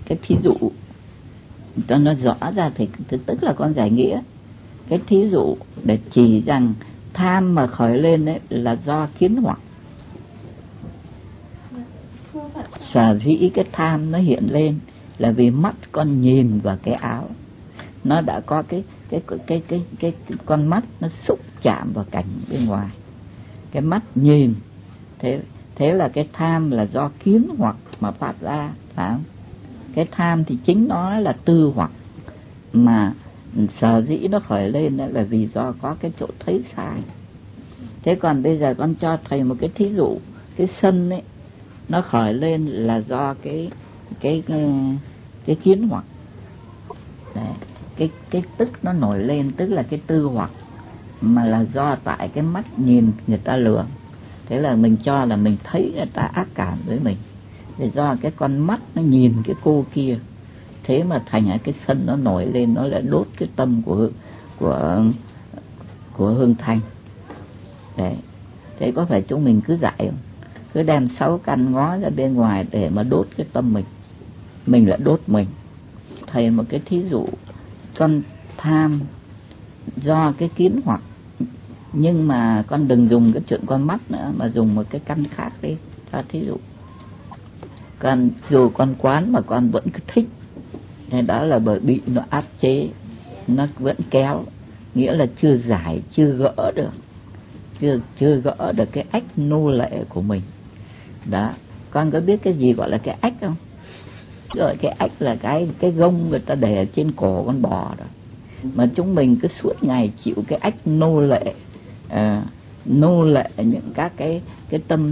cái thí dụ cho nó rõ ra thì tức là con giải nghĩa. Cái thí dụ để chỉ rằng tham mà khởi lên đấy là do kiến hoặc. Sở dĩ cái tham nó hiện lên là vì mắt con nhìn vào cái áo, nó đã có cái con mắt nó xúc chạm vào cảnh bên ngoài, cái mắt nhìn, thế là cái tham là do kiến hoặc mà phát ra, phải không? Cái tham thì chính nó là tư hoặc, mà sở dĩ nó khởi lên là vì do có cái chỗ thấy sai. Thế còn bây giờ con cho thầy một cái thí dụ, cái sân ấy nó khởi lên là do cái kiến hoặc. Đấy, cái tức nó nổi lên tức là cái tư hoặc, mà là do tại cái mắt nhìn người ta lường. Thế là mình cho là mình thấy người ta ác cảm với mình, để do cái con mắt nó nhìn cái cô kia, thế mà thành cái sân nó nổi lên, nó lại đốt cái tâm của Hương Thanh. Đấy, thế có phải chúng mình cứ dạy không? Cứ đem 6 căn ngó ra bên ngoài để mà đốt cái tâm mình lại đốt mình. Thầy một cái thí dụ, con tham do cái kiến hoặc, nhưng mà con đừng dùng cái chuyện con mắt nữa, mà dùng một cái căn khác đi cho thí dụ. Còn dù con quán mà con vẫn cứ thích, thì đó là bởi bị nó áp chế, nó vẫn kéo, nghĩa là chưa giải, chưa gỡ được, chưa gỡ được cái ách nô lệ của mình. Đó, con có biết cái gì gọi là cái ách không? Rồi cái ách là cái gông người ta để ở trên cổ con bò đó, mà chúng mình cứ suốt ngày chịu cái ách nô lệ, nô lệ những các cái tâm,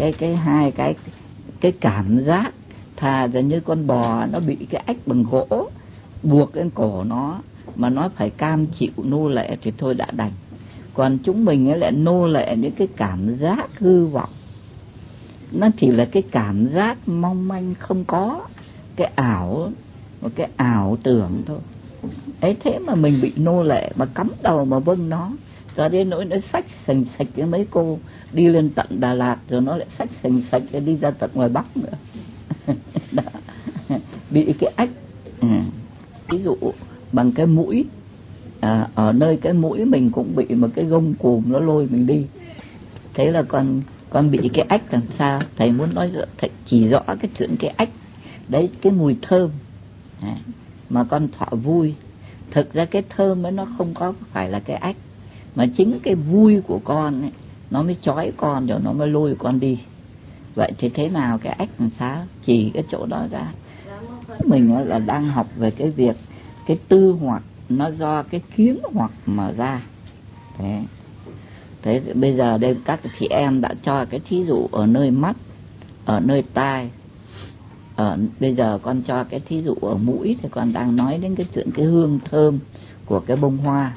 cái cảm giác. Thà ra như con bò nó bị cái ách bằng gỗ buộc lên cổ nó, mà nó phải cam chịu nô lệ thì thôi đã đành. Còn chúng mình ấy lại nô lệ những cái cảm giác hư vọng, nó chỉ là cái cảm giác mong manh, không có cái ảo, một cái ảo tưởng thôi ấy. Thế mà mình bị nô lệ, mà cắm đầu mà vâng nó, cho đến nỗi nó xách sành sạch với mấy cô đi lên tận Đà Lạt, rồi nó lại xách sành sạch đi ra tận ngoài Bắc nữa. Bị cái ách. Ví dụ bằng cái mũi, ở nơi cái mũi mình cũng bị một cái gông cùm nó lôi mình đi. Thế là con bị cái ách làm sao? Thầy muốn nói, thầy chỉ rõ cái chuyện cái ách đấy, cái mùi thơm mà con thọ vui. Thực ra cái thơm ấy nó không có phải là cái ách, mà chính cái vui của con ấy, nó mới trói con, rồi nó mới lôi con đi. Vậy thì thế nào cái ách làm sao? Chỉ cái chỗ đó ra. Mình là đang học về cái việc cái tư hoặc nó do cái kiến hoặc mà ra. Thế bây giờ đây các chị em đã cho cái thí dụ ở nơi mắt, ở nơi tai. Bây giờ con cho cái thí dụ ở mũi, thì con đang nói đến cái chuyện cái hương thơm của cái bông hoa.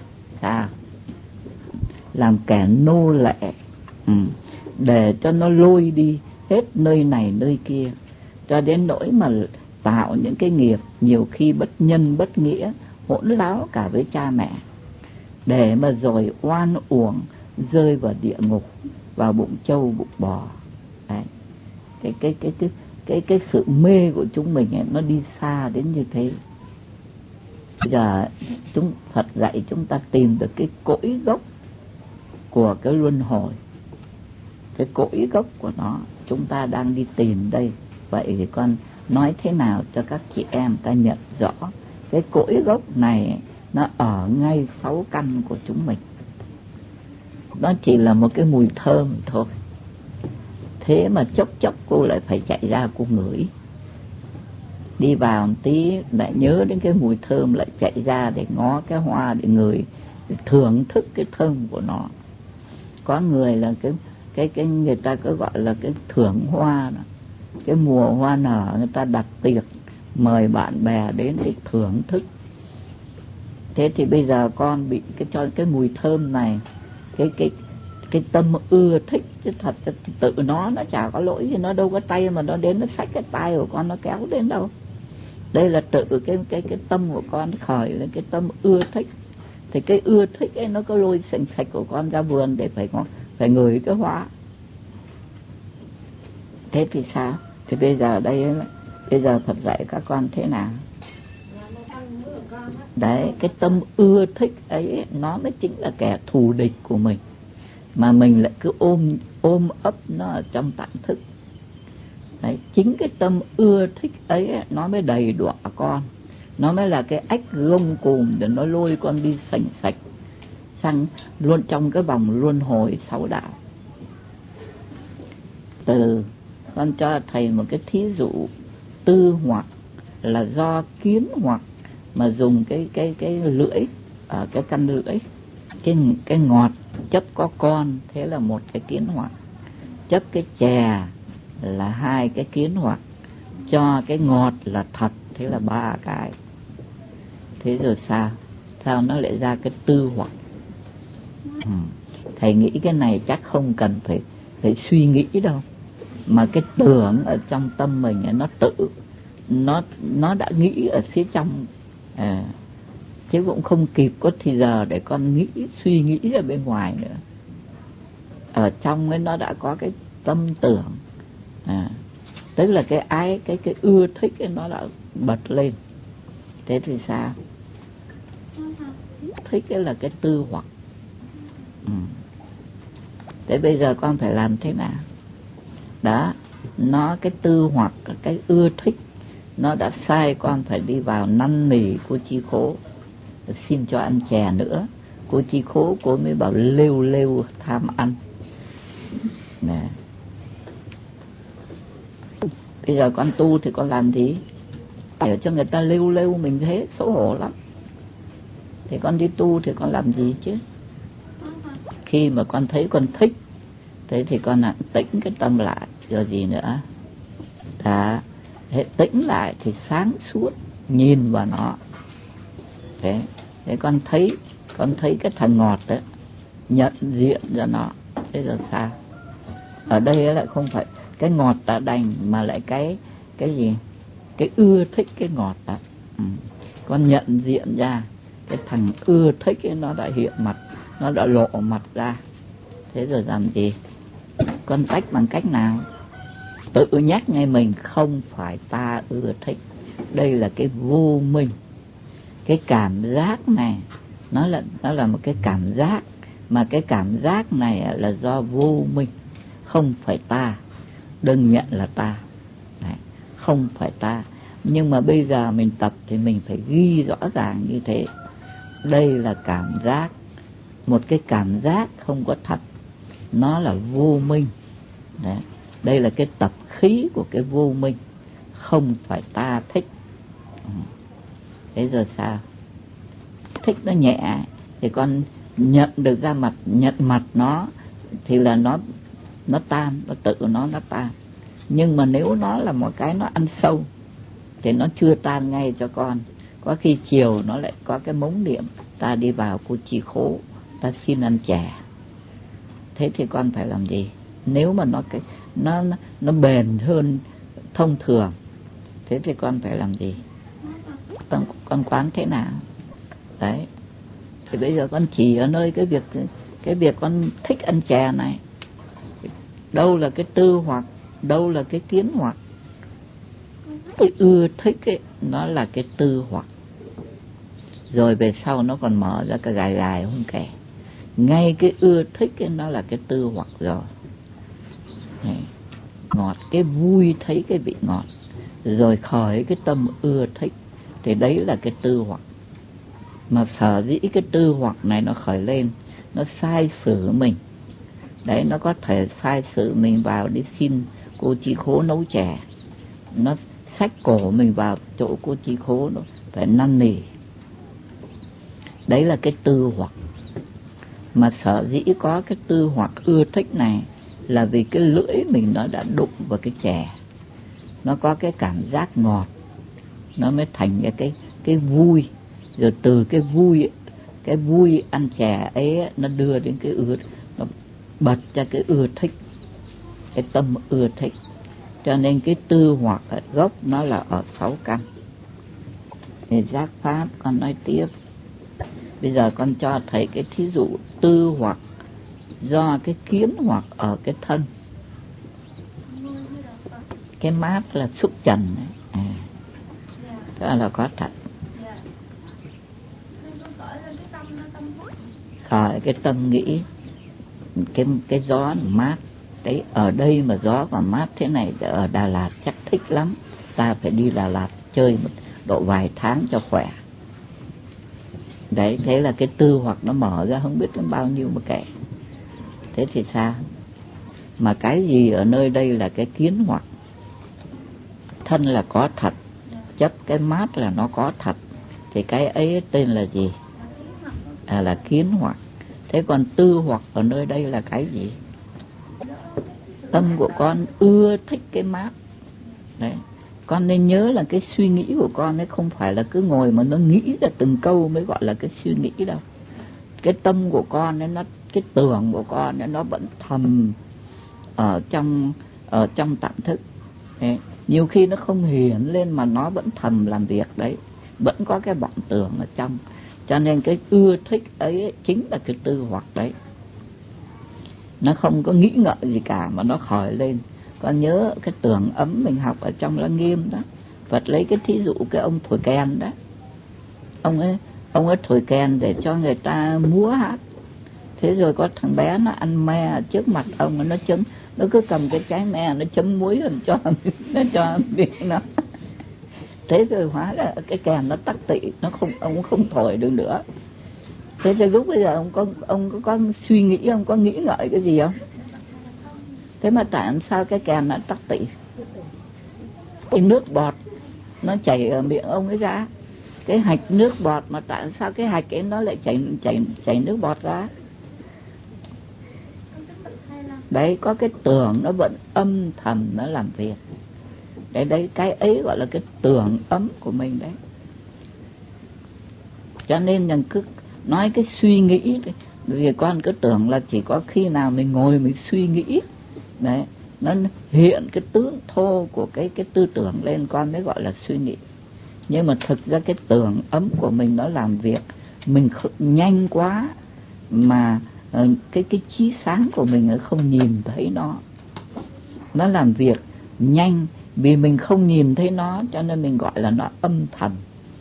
Làm kẻ nô lệ, để cho nó lôi đi hết nơi này nơi kia, cho đến nỗi mà tạo những cái nghiệp nhiều khi bất nhân bất nghĩa, hỗn láo cả với cha mẹ, để mà rồi oan uổng rơi vào địa ngục, vào bụng trâu bụng bò. Đấy. Cái sự mê của chúng mình ấy, nó đi xa đến như thế. Bây giờ Phật dạy chúng ta tìm được cái cội gốc của cái luân hồi, cái cội gốc của nó chúng ta đang đi tìm đây. Vậy thì con nói thế nào cho các chị em ta nhận rõ cái cội gốc này nó ở ngay 6 căn của chúng mình. Nó chỉ là một cái mùi thơm thôi, thế mà chốc chốc cô lại phải chạy ra cô ngửi, đi vào một tí lại nhớ đến cái mùi thơm, lại chạy ra để ngó cái hoa để ngửi, để thưởng thức cái thơm của nó. Có người là cái người ta có gọi là cái thưởng hoa đó. Cái mùa hoa nở người ta đặt tiệc mời bạn bè đến để thưởng thức. Thế thì bây giờ con bị cho cái mùi thơm này, cái tâm ưa thích, chứ thật tự nó chả có lỗi gì, nó đâu có tay mà nó đến nó xách cái tay của con nó kéo đến đâu. Đây là tự cái tâm của con khởi lên cái tâm ưa thích. Thì cái ưa thích ấy nó có lôi sành sạch của con ra vườn để phải ngửi cái hoa. Thế thì sao? Thì bây giờ đây Bây giờ Phật dạy các con thế nào? Đấy, cái tâm ưa thích ấy nó mới chính là kẻ thù địch của mình, mà mình lại cứ ôm ấp nó ở trong tạng thức. Đấy, chính cái tâm ưa thích ấy nó mới đầy đọa con, nó mới là cái ách gông cùm để nó lôi con đi sành sạch sang luôn trong cái vòng luân hồi sáu đạo. Con cho thầy một cái thí dụ tư hoặc là do kiến hoặc mà dùng cái lưỡi ở cái căn lưỡi, cái ngọt chấp có con, thế là một cái kiến hoặc. Chấp cái chè là hai cái kiến hoặc, cho cái ngọt là thật, thế là ba cái. Thế rồi sao nó lại ra cái tư hoặc? Thầy nghĩ cái này chắc không cần phải suy nghĩ đâu, mà cái tưởng ở trong tâm mình nó tự nó đã nghĩ ở phía trong, chứ cũng không kịp có thì giờ để con suy nghĩ ở bên ngoài nữa. Ở trong ấy nó đã có cái tâm tưởng, tức là cái ái, cái ưa thích ấy nó đã bật lên. Thế thì sao? Thích cái là cái tư hoặc. Thế bây giờ con phải làm thế nào? Đó, nó cái tư hoặc, cái ưa thích nó đã sai con phải đi vào năn nỉ cô chi khố, xin cho ăn chè nữa. Cô chi khố cô mới bảo lêu tham ăn nè. Bây giờ con tu thì con làm gì? Để cho người ta lêu mình thế xấu hổ lắm. Thì con đi tu thì con làm gì chứ? Khi mà con thấy con thích, thế thì con tĩnh cái tâm lại, rồi gì nữa? Thế tĩnh lại thì sáng suốt nhìn vào nó. Thế con thấy cái thằng ngọt đó, nhận diện ra nó. Thế rồi sao? Ở đây lại không phải cái ngọt đã đành, mà lại cái gì? Cái ưa thích cái ngọt đó. Con nhận diện ra cái thằng ưa thích ấy, nó đã hiện mặt, nó đã lộ mặt ra. Thế rồi làm gì? Con tách bằng cách nào? Tự nhắc ngay mình, không phải ta ưa thích, đây là cái vô minh. Cái cảm giác này nó là một cái cảm giác, mà cái cảm giác này là do vô minh, không phải ta. Đừng nhận là ta. Này, không phải ta. Nhưng mà bây giờ mình tập thì mình phải ghi rõ ràng như thế. Đây là cảm giác, một cái cảm giác không có thật, nó là vô minh. Đấy. Đây là cái tập khí của cái vô minh, không phải ta thích. Thế rồi sao? Thích nó nhẹ thì con nhận được ra mặt, nhận mặt nó thì là nó tan, nó tự nó tan. Nhưng mà nếu nó là một cái nó ăn sâu thì nó chưa tan ngay cho con. Có khi chiều nó lại có cái mống niệm, ta đi vào cô chi khố, ta xin ăn chè. Thế thì con phải làm gì? Nếu mà nó bền hơn thông thường, thế thì con phải làm gì? Con quán thế nào? Đấy. Thì bây giờ con chỉ ở nơi cái việc con thích ăn chè này, đâu là cái tư hoặc, đâu là cái kiến hoặc. Cái ưa thích ấy, nó là cái tư hoặc. Rồi về sau nó còn mở ra cái gài không kể. Ngay cái ưa thích ấy, nó là cái tư hoặc rồi. Ngọt, cái vui thấy cái vị ngọt, rồi khởi cái tâm ưa thích, thì đấy là cái tư hoặc. Mà sở dĩ cái tư hoặc này nó khởi lên, nó sai sử mình. Đấy, nó có thể sai sử mình vào đi xin cô chi khố nấu chè, nó xách cổ mình vào chỗ cô chi khố, nó phải năn nỉ. Đấy là cái tư hoặc. Mà sở dĩ có cái tư hoặc ưa thích này là vì cái lưỡi mình nó đã đụng vào cái chè, nó có cái cảm giác ngọt, nó mới thành cái vui. Rồi từ cái vui ăn chè ấy, nó đưa đến cái ưa, nó bật ra cái ưa thích, cái tâm ưa thích. Cho nên cái tư hoặc gốc nó là ở 6 căn. Thì giác pháp con nói tiếp. Bây giờ con cho thầy cái thí dụ tư hoặc do cái kiến hoặc ở cái thân. Cái mát là xúc trần này. đó là có thật. Rồi cái tâm nghĩ cái gió mát, cái ở đây mà gió còn mát thế này, ở Đà Lạt chắc thích lắm. Ta phải đi Đà Lạt chơi một độ vài tháng cho khỏe. Đấy, thế là cái tư hoặc nó mở ra không biết đến bao nhiêu mà kể. Thế thì sao? Mà cái gì ở nơi đây là cái kiến hoặc. Thân là có thật, chấp cái mát là nó có thật, thì cái ấy tên là gì? Là kiến hoặc. Thế còn tư hoặc ở nơi đây là cái gì? Tâm của con ưa thích cái mát. Đấy. Con nên nhớ là cái suy nghĩ của con ấy không phải là cứ ngồi mà nó nghĩ ra từng câu mới gọi là cái suy nghĩ đâu. Cái tâm của con ấy, cái tưởng của con ấy, nó vẫn thầm ở trong tạm thức. Đấy. Nhiều khi nó không hiển lên mà nó vẫn thầm làm việc đấy, vẫn có cái vọng tưởng ở trong. Cho nên cái ưa thích ấy chính là cái tư hoặc đấy. Nó không có nghĩ ngợi gì cả mà nó khởi lên. Con nhớ cái tưởng ấm mình học ở trong Lăng Nghiêm đó, Phật lấy cái thí dụ cái ông thổi kèn đó. Ông ấy thổi kèn để cho người ta múa hát. Thế rồi có thằng bé nó ăn me trước mặt ông, nó cứ cầm cái trái me nó chấm muối rồi nó cho miệng nó. Thế rồi hóa ra cái kèn nó tắc tị, ông không thổi được nữa. Thế thì lúc bây giờ ông có suy nghĩ, ông có nghĩ ngợi cái gì không? Thế mà tại sao cái kèn nó tắc tị? Cái nước bọt nó chảy ở miệng ông ấy ra, cái hạch nước bọt, mà tại sao cái hạch ấy nó lại chảy nước bọt ra? Đấy, có cái tưởng nó vẫn âm thầm nó làm việc. Đấy, cái ấy gọi là cái tưởng ấm của mình đấy. Cho nên rằng cứ nói cái suy nghĩ thì con cứ tưởng là chỉ có khi nào mình ngồi mình suy nghĩ đấy, nó hiện cái tướng thô của cái tư tưởng lên, con mới gọi là suy nghĩ. Nhưng mà thực ra cái tưởng ấm của mình nó làm việc, mình nhanh quá mà cái trí sáng của mình không nhìn thấy nó làm việc nhanh, vì mình không nhìn thấy nó cho nên mình gọi là nó âm thầm.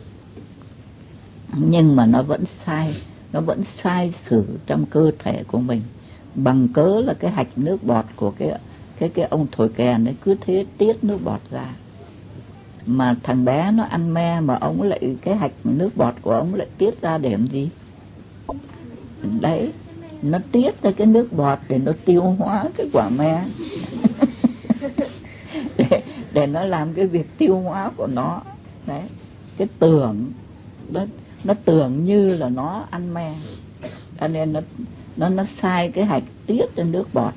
Nhưng mà nó vẫn sai sử trong cơ thể của mình, bằng cớ là cái hạch nước bọt của cái ông thổi kèn ấy cứ thế tiết nước bọt ra. Mà thằng bé nó ăn me mà ông lại cái hạch nước bọt của ông lại tiết ra để làm gì? Đấy, nó tiết ra cái nước bọt để nó tiêu hóa cái quả me. để nó làm cái việc tiêu hóa của nó. Đấy, cái tưởng nó tưởng như là nó ăn me, cho nên nó sai cái hạch tiết ra nước bọt.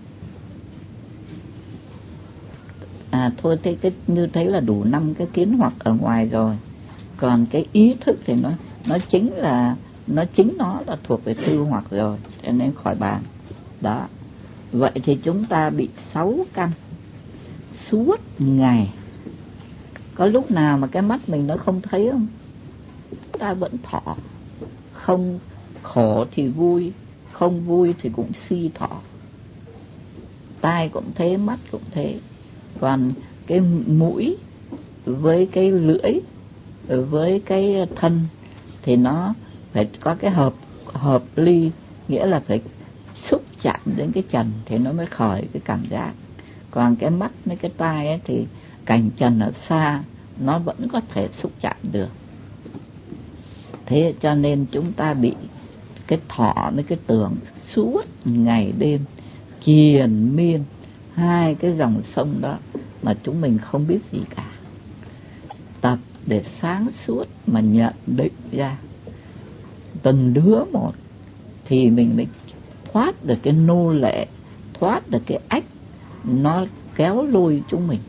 Thôi thế như thế là đủ 5 cái kiến hoặc ở ngoài rồi. Còn cái ý thức thì nó chính nó là thuộc về tư hoặc rồi, cho nên khỏi bàn. Đó. Vậy thì chúng ta bị 6 căn suốt ngày. Có lúc nào mà cái mắt mình nó không thấy không? Ta vẫn thọ. Không khổ thì vui, không vui thì cũng suy thọ. Tai cũng thế, mắt cũng thế. Còn cái mũi với cái lưỡi với cái thân thì nó phải có cái hợp ly, nghĩa là phải xúc chạm đến cái trần thì nó mới khởi cái cảm giác. Còn cái mắt với cái tai ấy thì cảnh trần ở xa nó vẫn có thể xúc chạm được. Thế cho nên chúng ta bị cái thọ với cái tưởng suốt ngày đêm triền miên hai cái dòng sông đó mà chúng mình không biết gì cả. Tập để sáng suốt mà nhận định ra từng đứa một thì mình mới thoát được cái nô lệ, thoát được cái ách nó kéo lôi chúng mình.